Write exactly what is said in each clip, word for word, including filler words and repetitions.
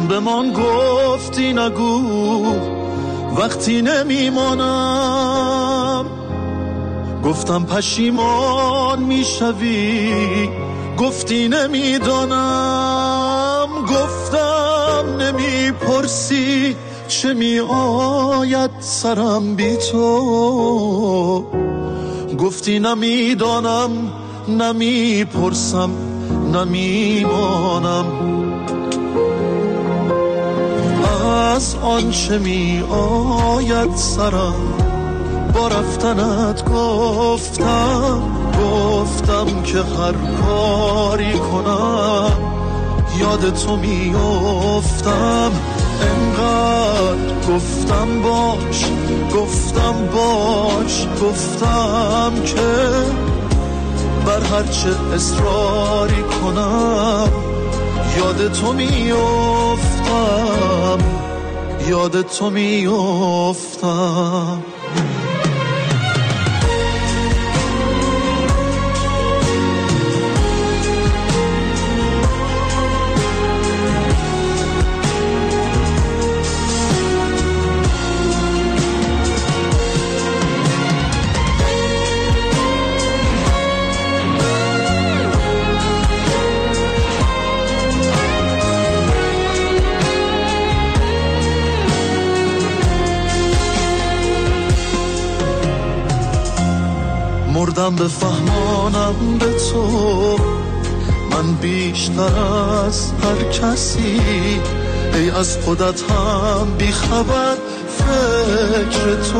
به من گفتی نگو وقتی نمیمانم، گفتم پشیمان میشوی گفتی نمیدانم، گفتم نمیپرسی چه می آید سرم بی تو، گفتی نمیدانم نمیپرسم نمیمانم. از آنچه می آید سرم با رفتنت گفتم، گفتم که هر کاری کنم یاد تو می افتم. انقدر گفتم باش گفتم باش گفتم که بر هرچه اصراری کنم یاد تو می افتم، یاد تو می افتم. مردم بفهمانم به تو من بیشتر از هر کسی، ای از خودت هم بی خبر فکر تو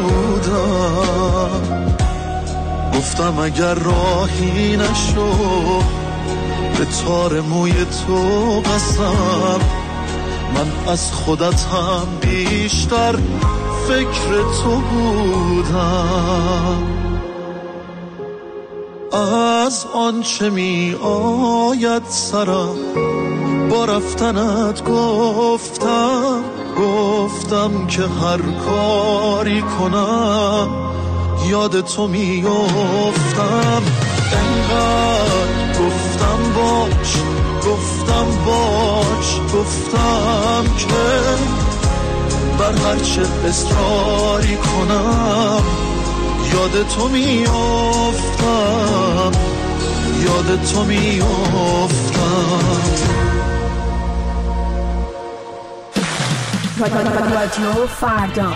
بودم. گفتم اگر راهی نشو به تار موی تو قسم، من از خودت هم بیشتر فکر تو بودم. از آنچه می آید سرم با رفتنت گفتم، گفتم که هر کاری کنم یاد تو می افتم. انقدر گفتم باش گفتم باش گفتم که بر هرچه اصراری کنم یاد تو می افتم، یاد تو می افتم. رادیو فردا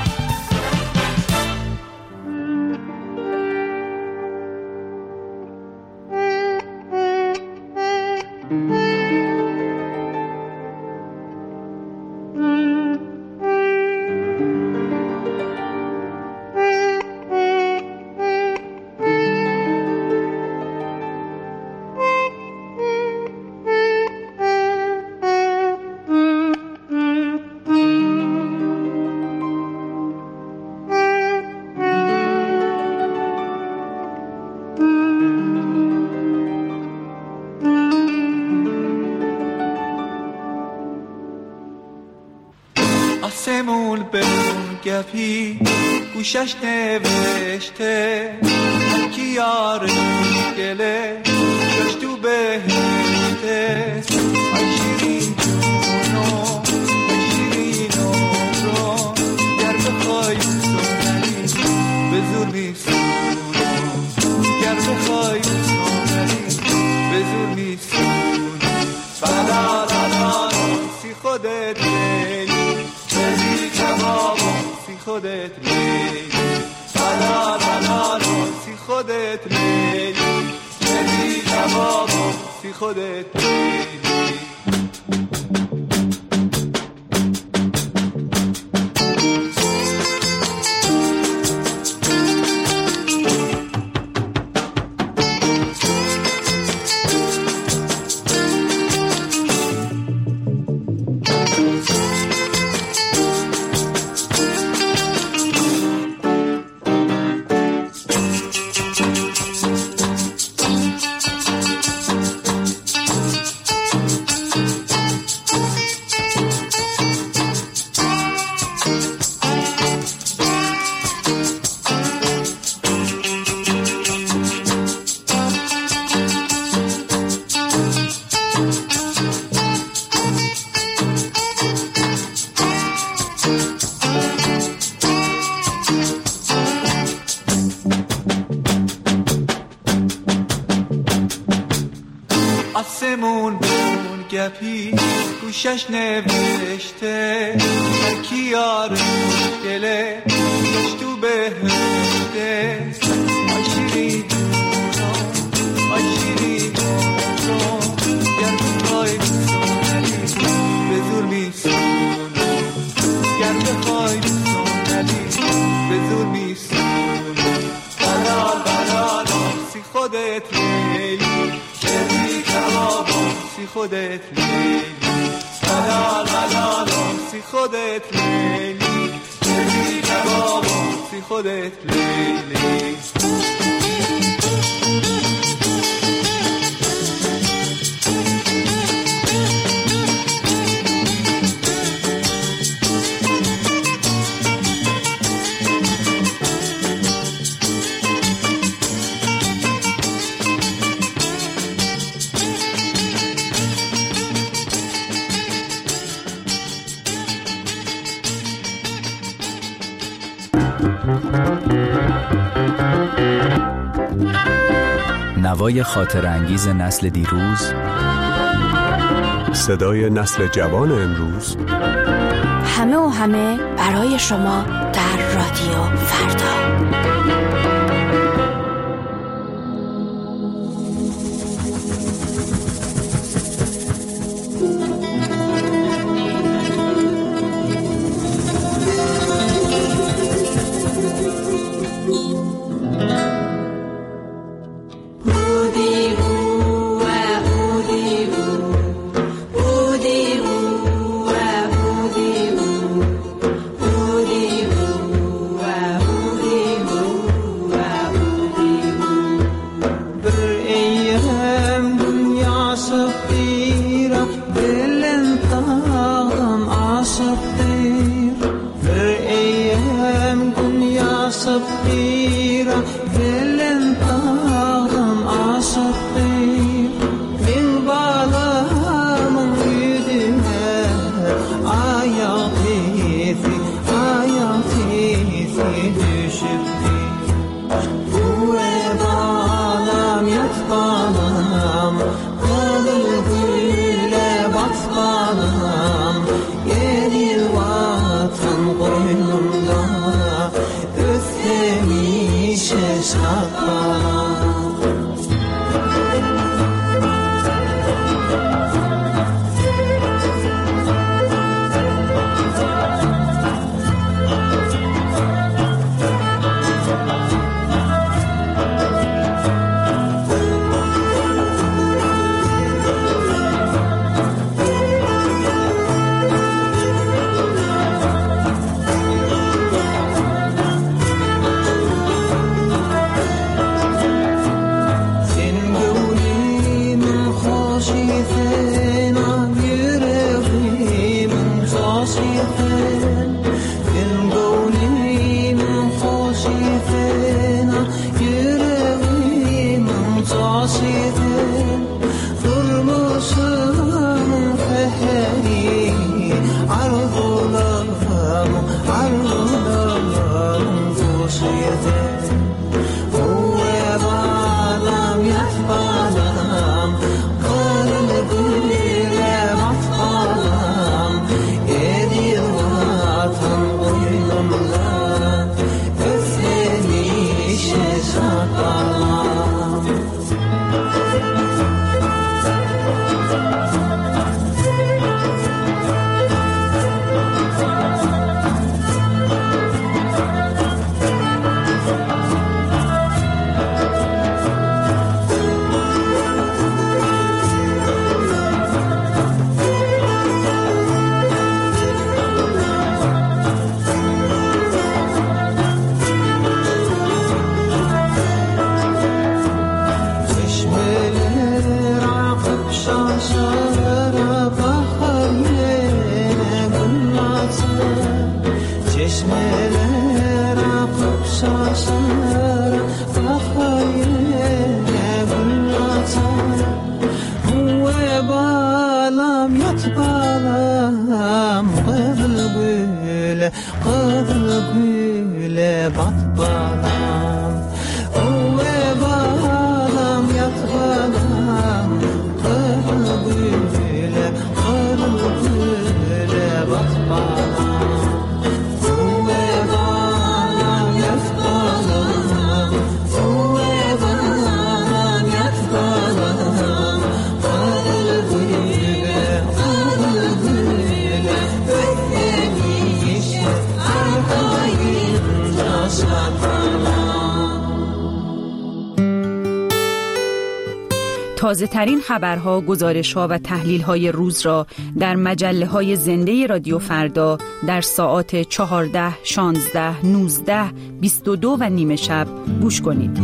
آسمون به اون گپی گوشش نوشته کی یار گله جاش تو بهشته. آی شیرین جونو آی شیرین عمرو گر بخوای سونری به زور میسونو، گر بخوای سونری به زور میسونو. بلا لا سی خودت خودت لیلی، بلا بلا سی خودت لیلی، لیلی جوابو سی خودت لیلی. چپی گوشش نوشته هر کی یار دله داشت تو بهشته آی شیرین آی شیرین گر بخوای سونلی به زور میسونم گر بخوای سونلی به زور میسونم بلال بلال سی خودت لیلی شدی کبابم سی خودت لیلی بلال بلال سی خودت لیلی شدی کبابم سی خودت لیلی نوای خاطر انگیز نسل دیروز، صدای نسل جوان امروز، همه و همه برای شما در رادیو فردا. تازه ترین خبرها، گزارش‌ها و تحلیل‌های روز را در مجله‌های زنده رادیو فردا در ساعات چهارده، شانزده، نوزده، بیست و دو و نیمه شب گوش کنید.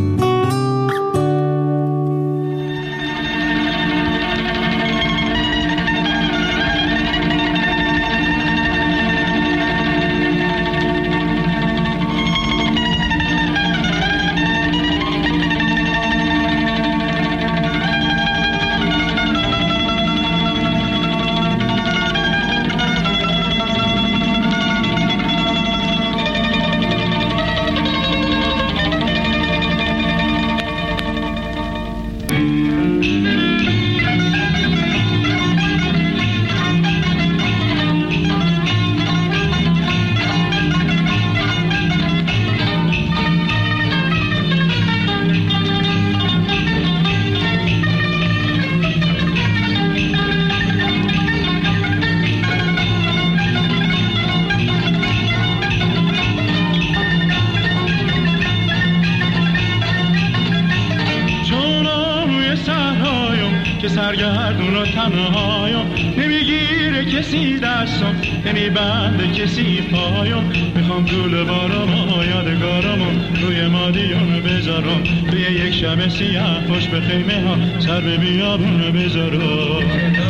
سرگردون و تنهایم، نمیگیره کسی دستم، نمیبنده کسی پایم. میخوام گل بارم و یادگارمو روی مادیون بذارم، توی یک شب سیاه پشت به خیمه ها سر به بیابون بذارم.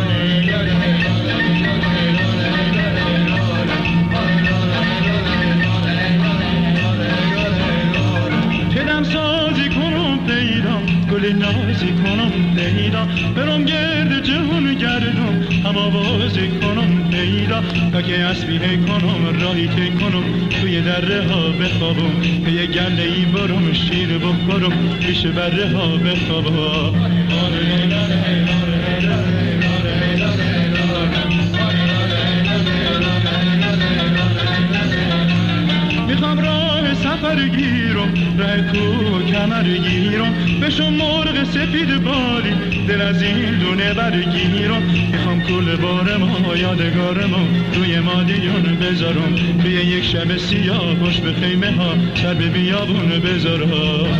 تدم سازی کنم پیدا، گل نازی کنم پیدا، برم گرد جهون گردم، هوا بازی کنم پیدا، تا که اسبیه کنم راهی تی کنم، توی دره ها بخوابم، به یه گله ای برم شیر بخورم، پیش بره ها بخوابم. میخوام راه سفر گیرم، راه کوه کمر گیرم، بشم مرغ سفید باری، دل از این دونه برگیرم. میخوام کل بارم و یادگارم روی مادیون بذارم، توی یک شب سیاه پشت به خیمه ها سر به بیابون بذارم.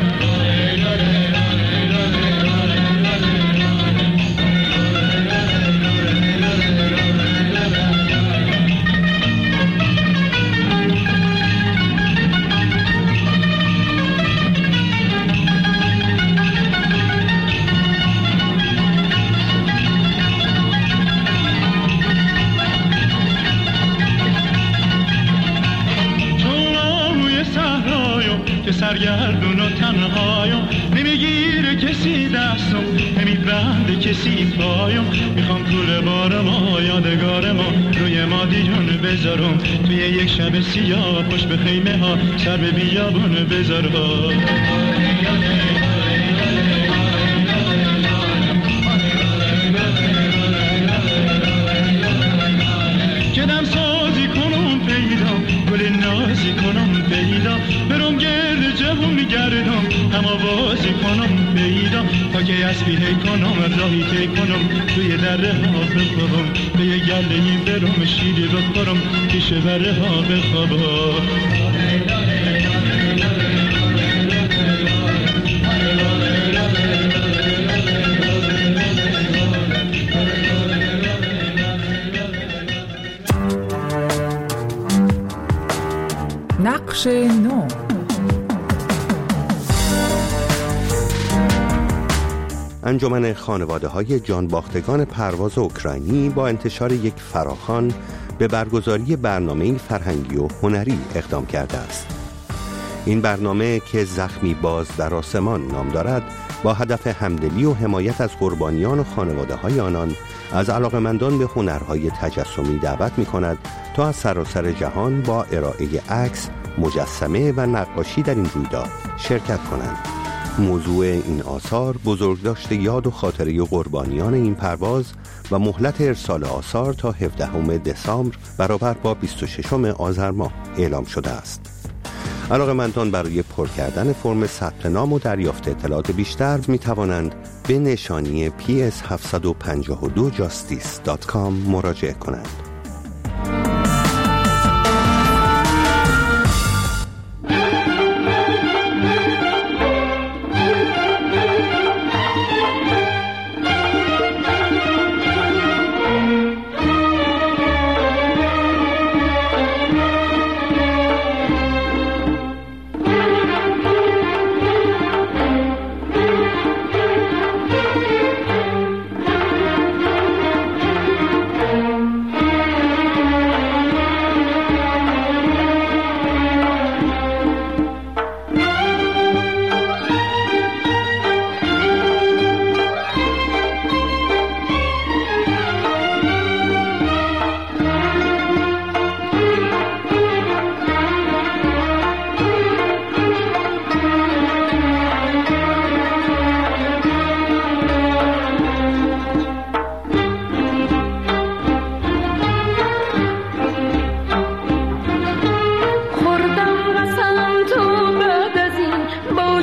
سرگردون و تنهایم، نمیگیره کسی دستم، نمیبنده کسی پایم. میخوام کل بارم و یادگارم روی مادیون بذارم، توی یک شب سیاه پشت به خیمه ها سر به بیابون بذارم. کدم سازی کنم پیدا، گل نازی کنم پیدا، برم گرد جهون گردم، هوا بازی کنم پیدا، تا که اسبیه کنم راهی تی کنم، توی دره ها بخوابم، به یه گله ای برم شیر بخورم، پیش بره ها بخوابم. نقش نو. انجمن خانواده‌های جانباختگان پرواز اوکراینی با انتشار یک فراخوان به برگزاری برنامه فرهنگی و هنری اقدام کرده است. این برنامه که زخمی باز در آسمان نام دارد، با هدف همدلی و حمایت از قربانیان و خانواده‌های آنان از علاقه‌مندان به هنرهای تجسمی دعوت می‌کند تا از سراسر جهان با ارائه عکس، مجسمه و نقاشی در این رویداد شرکت کنند. موضوع این آثار بزرگداشت یاد و خاطره قربانیان این پرواز و مهلت ارسال آثار تا هفدهم دسامبر برابر با بیست و ششم آذر ماه اعلام شده است. علاقه‌مندان برای پر کردن فرم ثبت نام و دریافت اطلاعات بیشتر می توانند به نشانی پی اس هفت پنج دو جاستیس دات کام مراجعه کنند.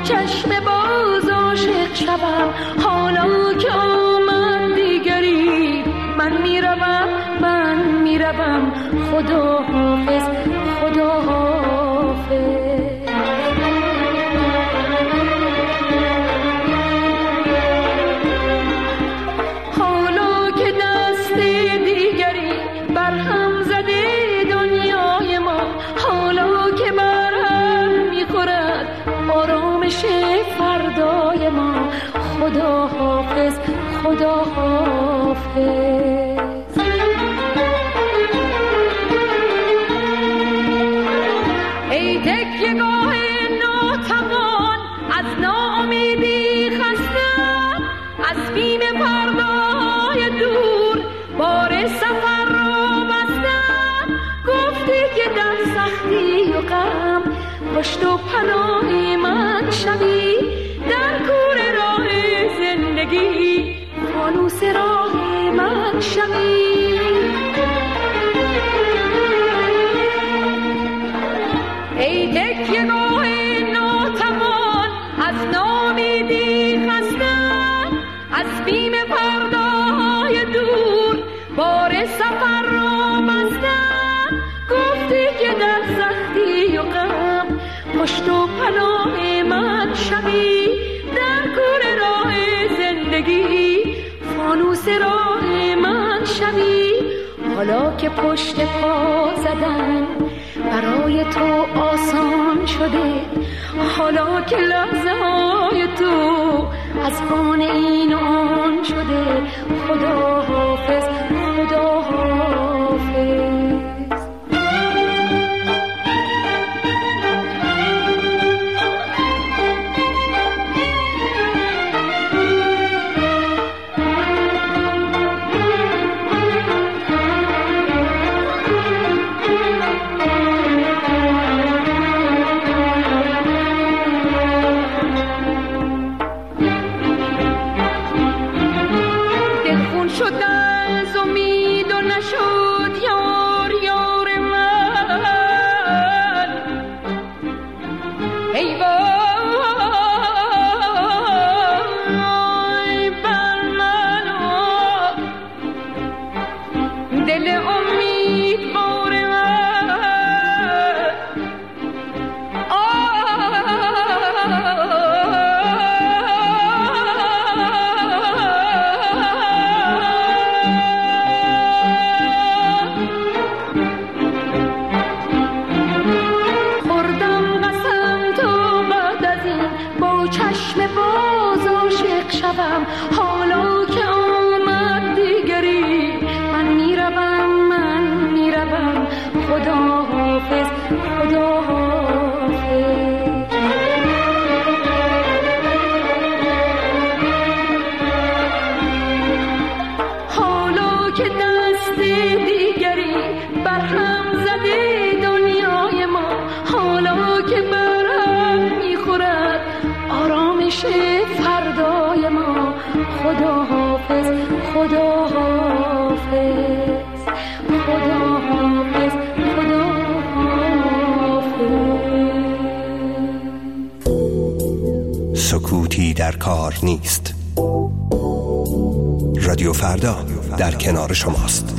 چشم باز عاشق شوم، حالا که آمد دیگری من میروم من میروم. خدا حافظ خدا حافظ. حالا که دست دیگری برهم زده دنیای ما، حالا که برهم میخورد آرامش فردای ما. خدا حافظ خدا حافظ. ای تکیه‌گاه ناتوان از ناامیدی خستم، از بیم فردای دور بار سفر را بستم. گفتی که در سختی و غم پشت و پناه من شوی، در کور راه زندگی فانوس راه من شوی. ای تکیه‌گاه ناتوان از ناامیدی خستم، از بیم فردای دور بار سفر را بستم. گفتی که در سختی و غم پشت و پناه من شوی، در کور راه زندگی فانوس راه من شوی. حالا که پشت پا زدن برای تو آسان شده، حالا که لحظه های تو از آن این و آن شده. خدا حافظ خدا حافظ. حالا که آمد دیگری من میروم من میروم. خدا حافظ خدا حافظ. حالا که دست دیگری برهم زده دنیای ما، حالا که برهم میخورد آرامش فردای ما. خدا حافظ خدا حافظ خدا حافظ خدا حافظ. سکوتی در کار نیست. رادیو فردا در کنار شماست.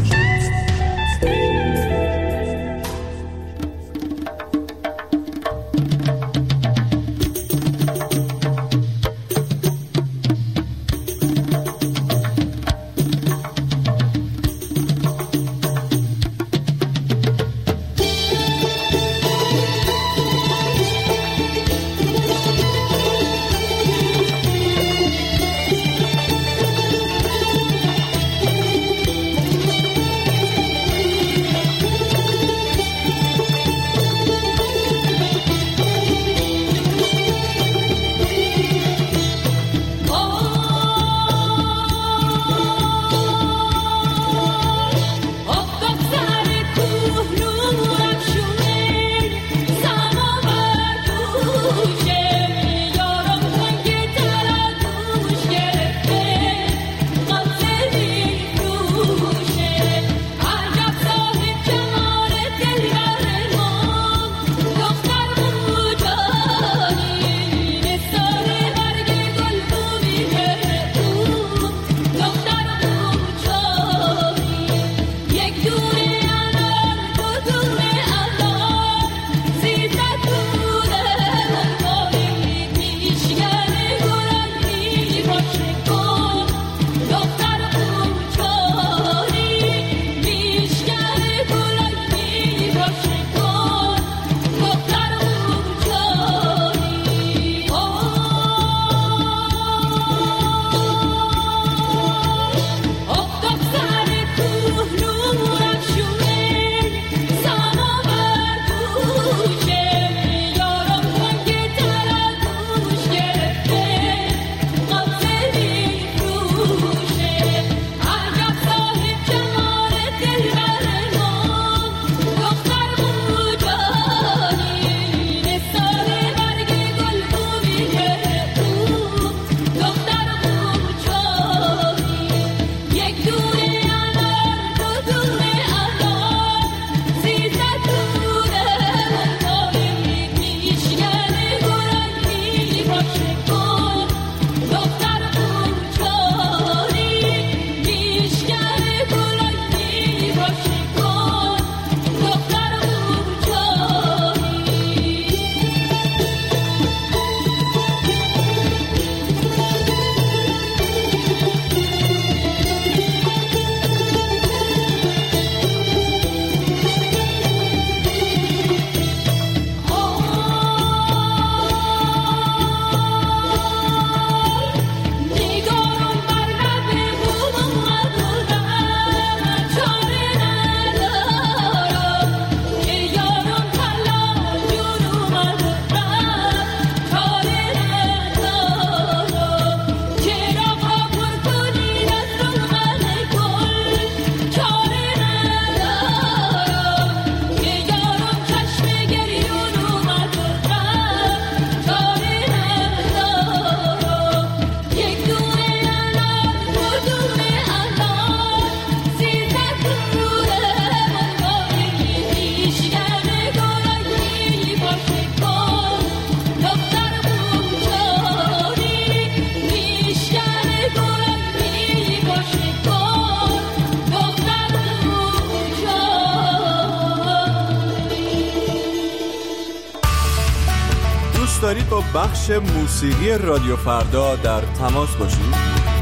دوست دارید با بخش موسیقی رادیو فردا در تماس باشید؟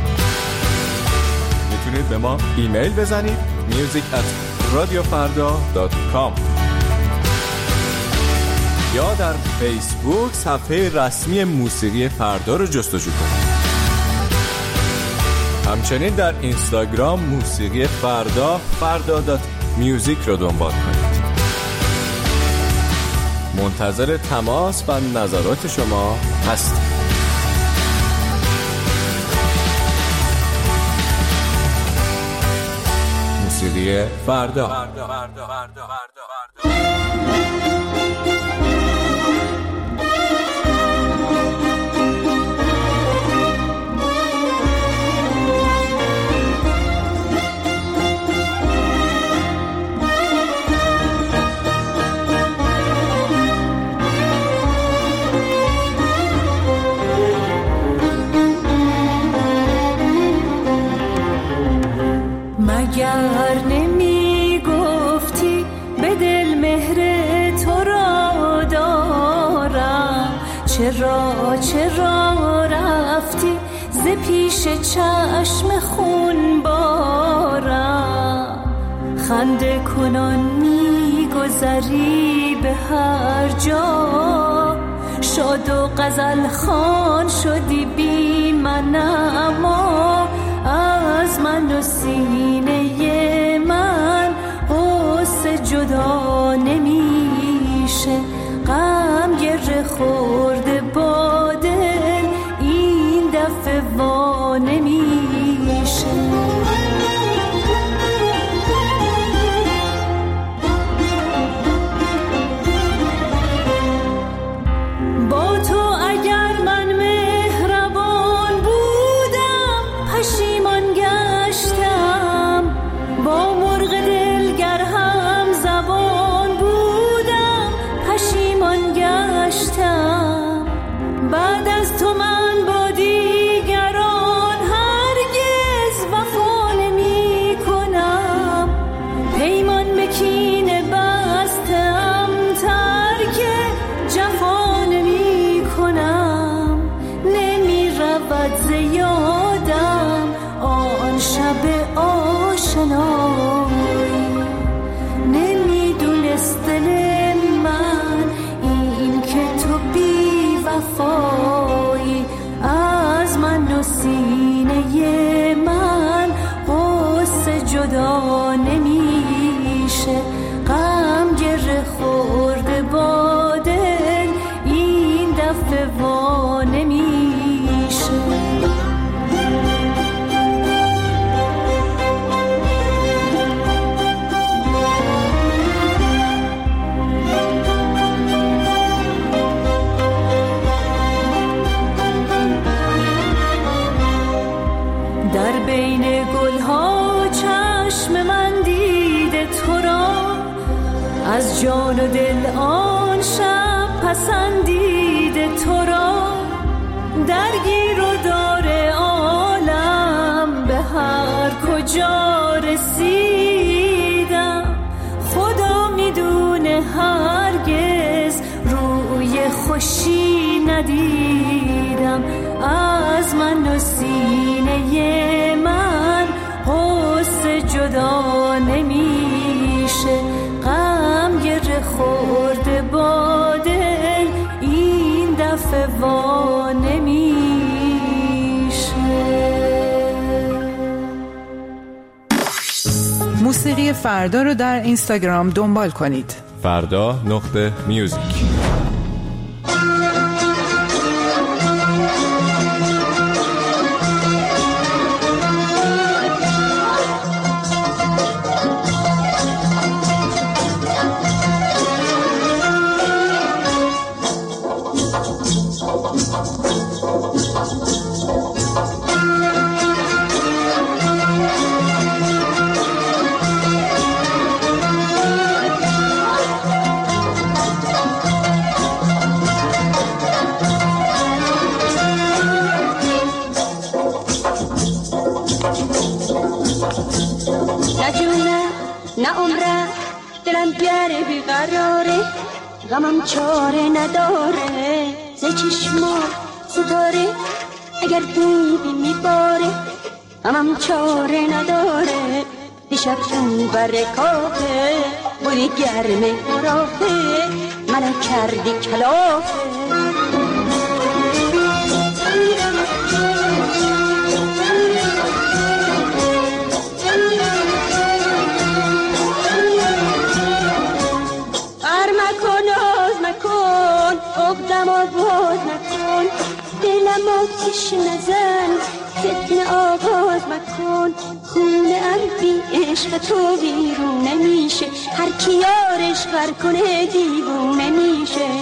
میتونید به ما ایمیل بزنید میوزیک ات رادیو فردا دات کام یا در فیسبوک صفحه رسمی موسیقی فردا رو جستجو کنید. همچنین در اینستاگرام موسیقی فردا فردا دات میوزیک رو دنبال کنید. منتظر تماس و نظرات شما هستیم. موسیقی فردا, فردا. فردا. فردا. فردا. مگر نمی گفتی به دل مهر تو را دارم، چرا چرا رفتی ز پیش چشم خون بارم؟ خنده کنان می گذری به هر جا، شاد و غزل خوان شدی بی من، اما از من و سینه من غصه جدا نمیشه. غم گره خورده با دل این دفعه وا نمیشه. با تو اگر من مهربان بودم پشیمان گشتم، با مرغ دلگر هم زبان بودم پشیمان گشتم. بعد از تو من با دیگران هرگز وفا نمی کنم، پیمان به کینه بستم ترک جفا نمی کنم. نمی رود ز یادم آن شب آشنایی، نمی دونست دل من این که تو بی وفایی. از من و سینه من غصه جدا نمیشه. غم گره خورده با دل این دفعه وا نمیشه. در بین گلها چشم من دیده تو را، از جان و دل آن شب پسندیده تو را. درگیر و دار عالم به هر کجا رسیدم، خدا میدونه هرگز روی خوشی ندیدم. از من و سینه من غصه جدا نمیشه. غم گره خورده با دل این دفعه وا نمیشه. موسیقی فردا رو در اینستاگرام دنبال کنید. فردا نقطه میوزیک. دلم گره بیقراره، غمم چاره نداره، ز چشما ستاره اگر دیدی میباره همم چاره نداره دیشب چون بر کافه بوی گرمه رافه منو کردی کلافه ار مکن آز مکن اقدم آواز نکن دلم آتیش نزن فتنه آغاز مکن خونه بی عشق تو بیرون نمیشه هر کی یارش غر کنه دیوونه میشه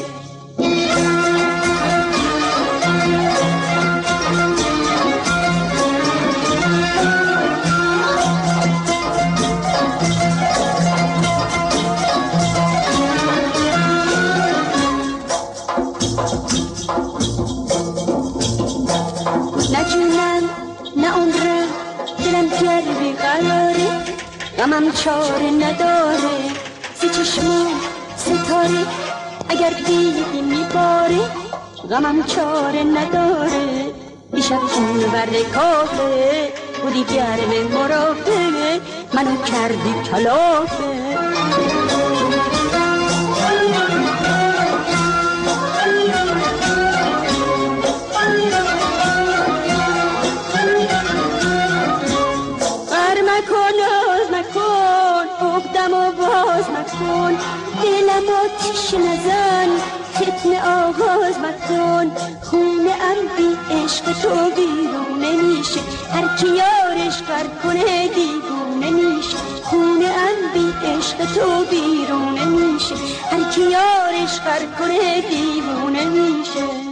نه جونم نه عمرم دلم گر بیقراره غمم چاره نداره سی چشمم ستاره اگر دیدی میباره غمم چاره نداره دیشب چون برد کافه بودی گرم مرافه منو کردی کلافه مکن دلم آتیش نزن فتنه آغاز مکن خونه ام بی عشق تو بیرون نمیشه هر کی یارش غر کنه دیوونه میشه خونه ام بی عشق تو بیرون نمیشه هر کی یارش غر کنه دیوونه میشه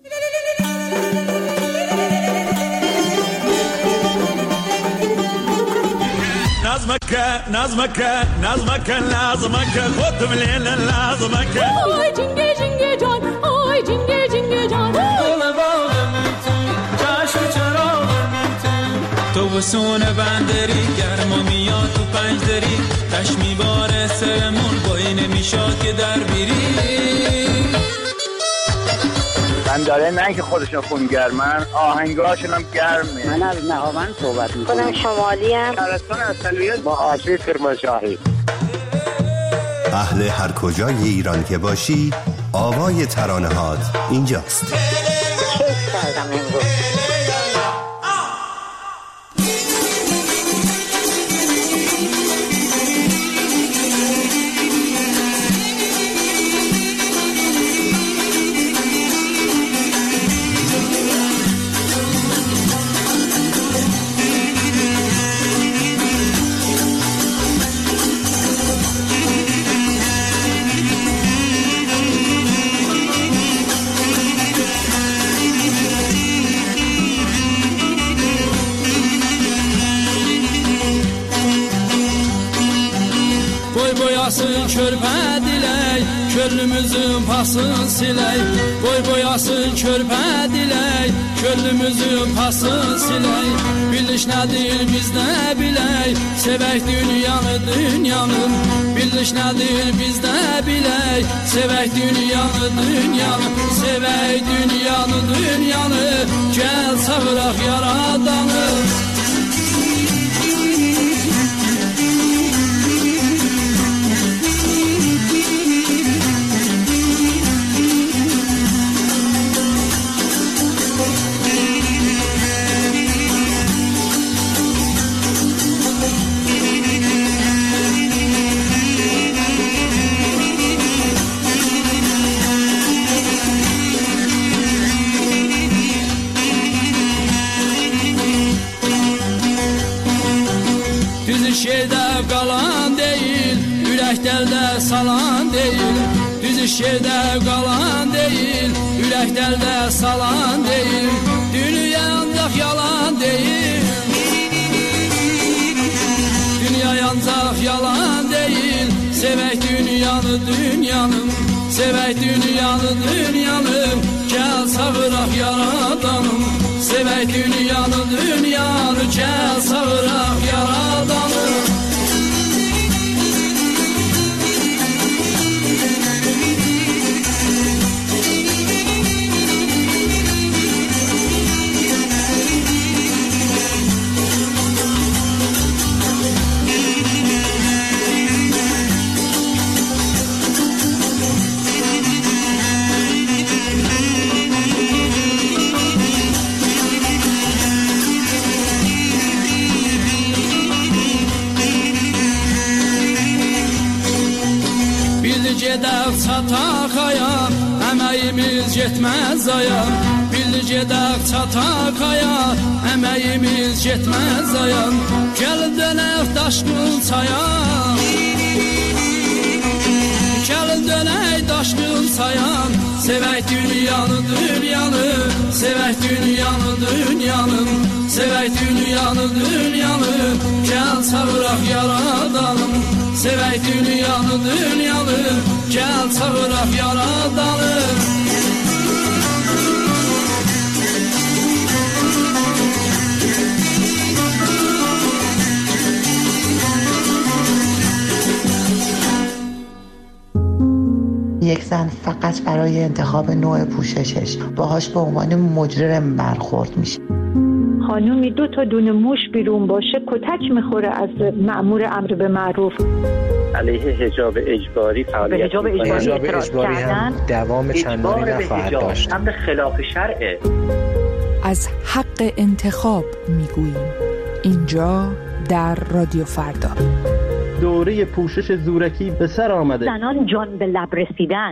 نظمك نظمك نظمك لازمك خد من لازمك آی جنگه جنگه جان آی جنگه جنگه جان دل باغم تو چشم چراغم تو تو بسون بندری گرما میاد تو پنج دری تش میباره سرمون بایی نمیشاد که در بیری من داره نه که خودشون خونگرمن آهنگاشون هم گرمه. من از نهاوند صحبت میکنم. خودم شمالی هم شهرستان اصلیت با آشوی کرمانشاهی. اهل هر کجای ایران که باشی آوای ترانه هات اینجاست. کیف کردم امروز. Körpə dilək, könlümüzün pasın silək. Boy boyasın körpə dilək, könlümüzün pasın silək. Biliş nədir biz nə bilək, sevək dünyanı dünyanın. Biliş nədir biz nə bilək, sevək dünyanı dünyanı. Sevək dünyanı dünyanı, gəl çağıraq yaradanı. Şehirdə qalan deyil, ürəklərdə salan deyil. Düz şehirdə qalan deyil, ürəklərdə salan deyil. Dünya ancaq yalan deyil. Dünya ancaq yalan deyil. Sevək dünyanı dünyanın, sevək dünyanı dünyanın. Gəl çağıraq yaradanım. Sevək dünyanı dünyanı, gəl çağıraq yaradanım. gedək çatakaya, əməyimiz getməz aya. Billi gedək çatakaya, əməyimiz getməz aya. Gəl dönək daşqın çaya, gəl dönək daşqın çaya. Sevək dünyanı, dünyanı, sevək dünyanı, dünyanı, sevək dünyanı, dünyanı. Gəl çağıraq yaradanım. Sevək dünyanı, dünyanı, gəl çağıraq yaradanım. یک زن فقط برای انتخاب نوع پوششش باهاش به عنوان مجرم برخورد میشه. خانومی دو تا دونه موش بیرون باشه کتک میخوره از مأمور امر به معروف. علیه حجاب اجباری فعالیت حجاب اجباری, حجاب اجباری هم دوام چندانی نخواهد داشت. امر خلاف شرعه. از حق انتخاب میگوییم اینجا در رادیو فردا. دوره پوشش زورکی به سر آمده. زنان جان به لب رسیدن.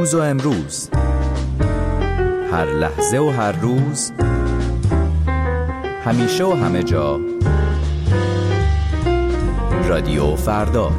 دیروز و امروز، هر لحظه و هر روز، همیشه و همه جا. رادیو فردا.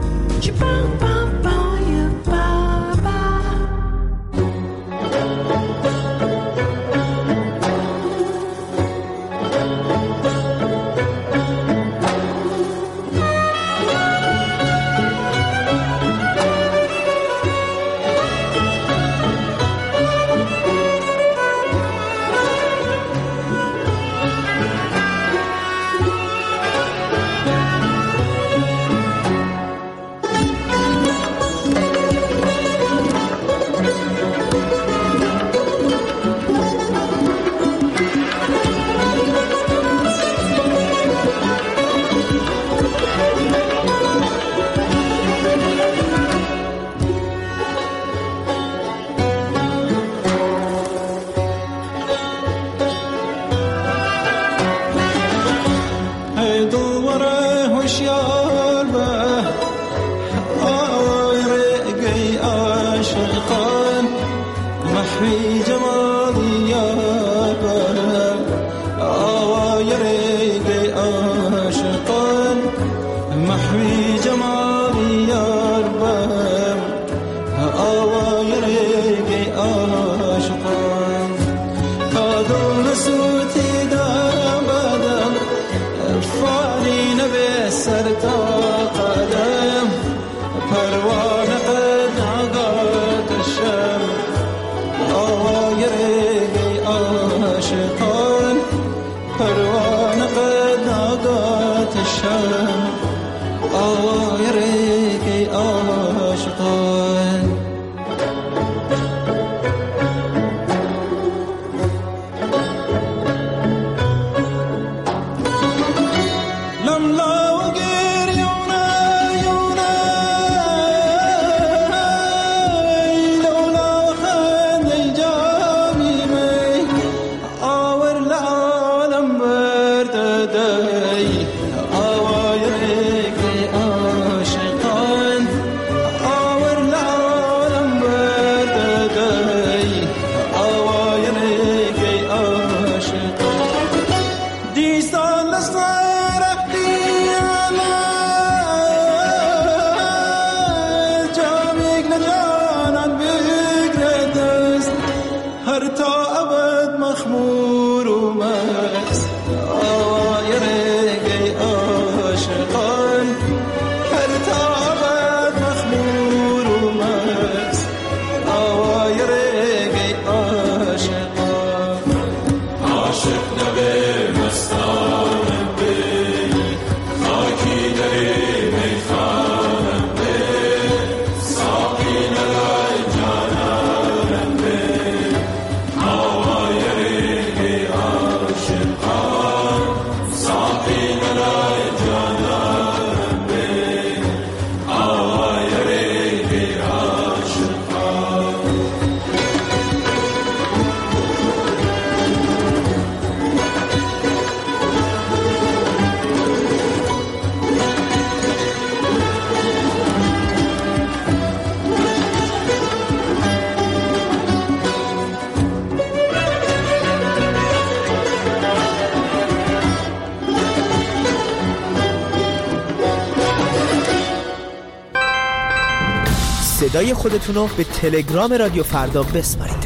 صدای خودتون رو به تلگرام رادیو فردا بسپارید.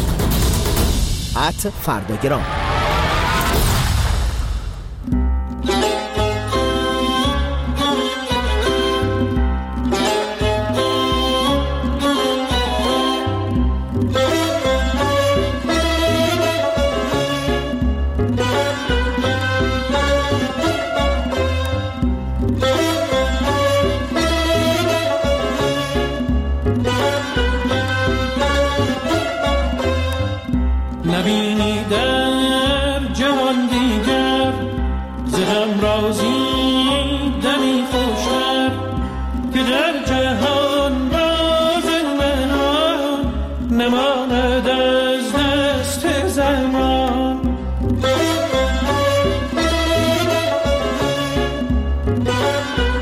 ات فرداگرام.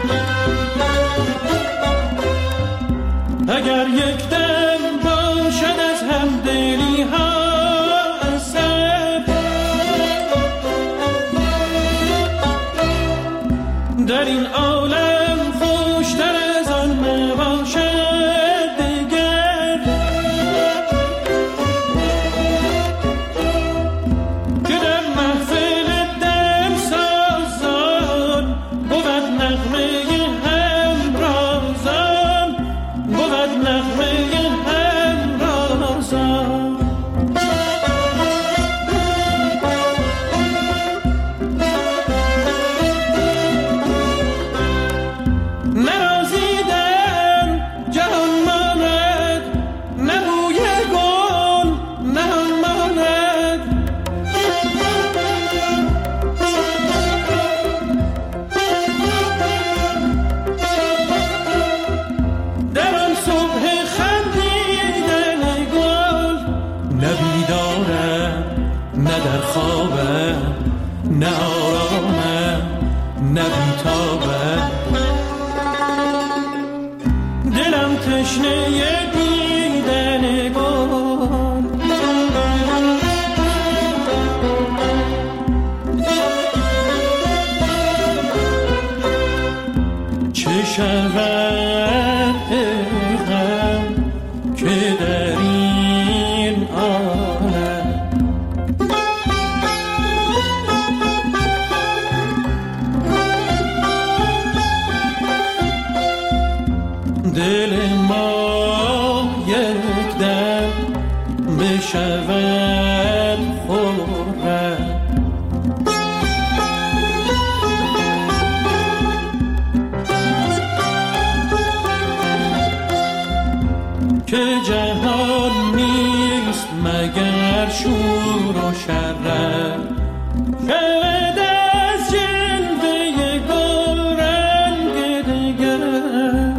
اگر یک دم باشد در این عالم خوشتر از آن نباشد دیگر، که در محفل دل سازان بود نغمه همرازان، بود نغمه همرازان. نه آرامم نه بیتابم، دلم تشنه دیدن گل، چه شود ای غم که در این عالم دل ما یک دم بشود خورم، که جهان نیست مگر شور و شرم، شود از جلوه گل رنگ دگر.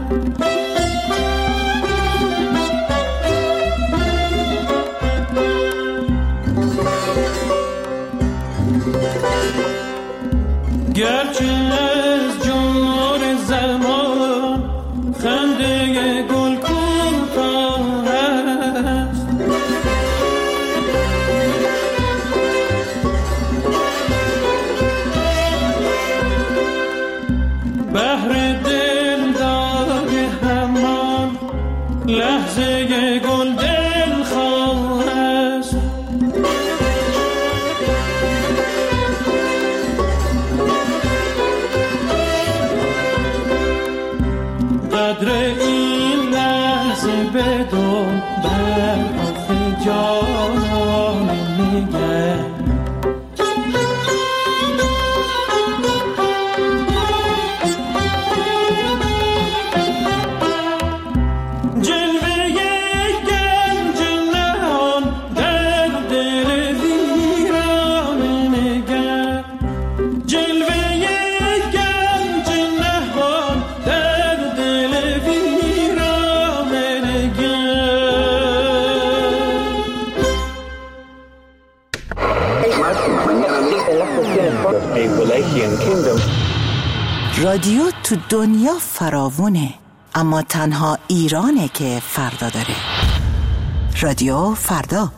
گرچه از جمهور زمان خنده گل کوتاه است، بهر دلدار همان لحظه گل دلخواه است. قدر این لحظه بدون بر آخه جانان نگر، جلوه گنج نهان در دل ویران نگر، جلوه گنج نهان در دل ویران نگر. رادیو تو دنیا فراوونه، اما تنها ایرانه که فردا داره. رادیو فردا.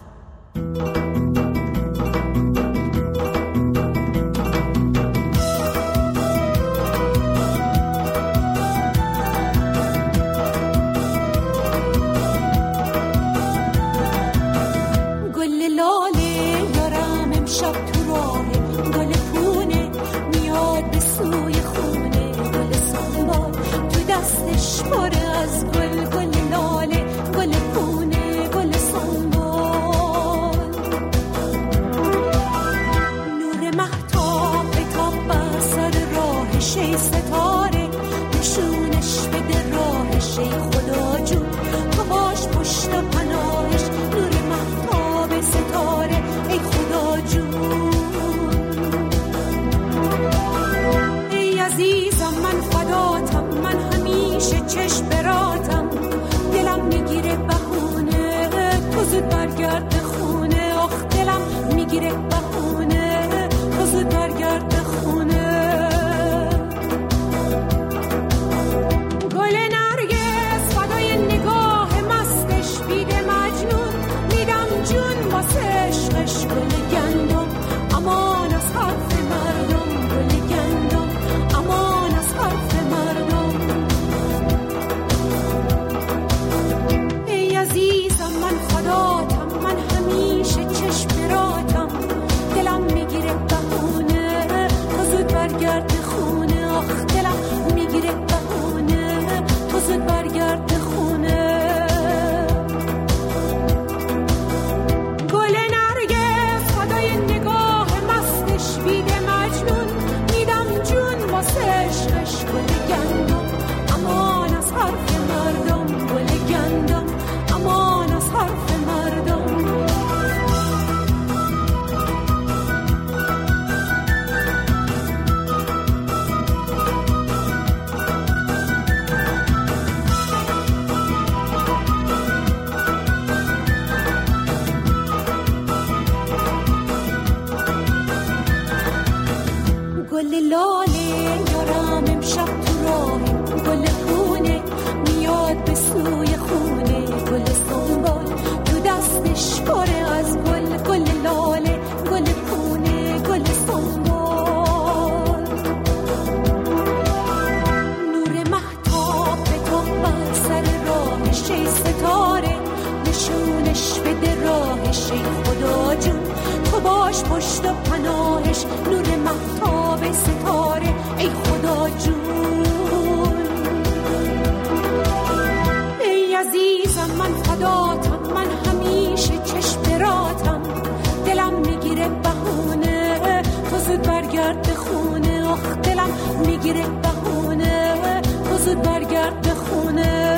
امان از گل لاله یارم امشب تو راهه، گل خونه میاد به سوی خونه، گل سنبال تو دستش پره از گل، گل لاله گل خونه گل سنبال. نور مهتاب به تو بر سر راهش ای ستاره، نشونش بده راهش ای خدا جون، تو باش پشت و پناهش. نور مهتاب ستاره ای خدا جون. ای عزیزم من فداتم، من همیشه چشم براتم، دلم میگیره بهونه تو زود برگرد به خونه، آخ دلم میگیره بهونه تو زود برگرد به خونه.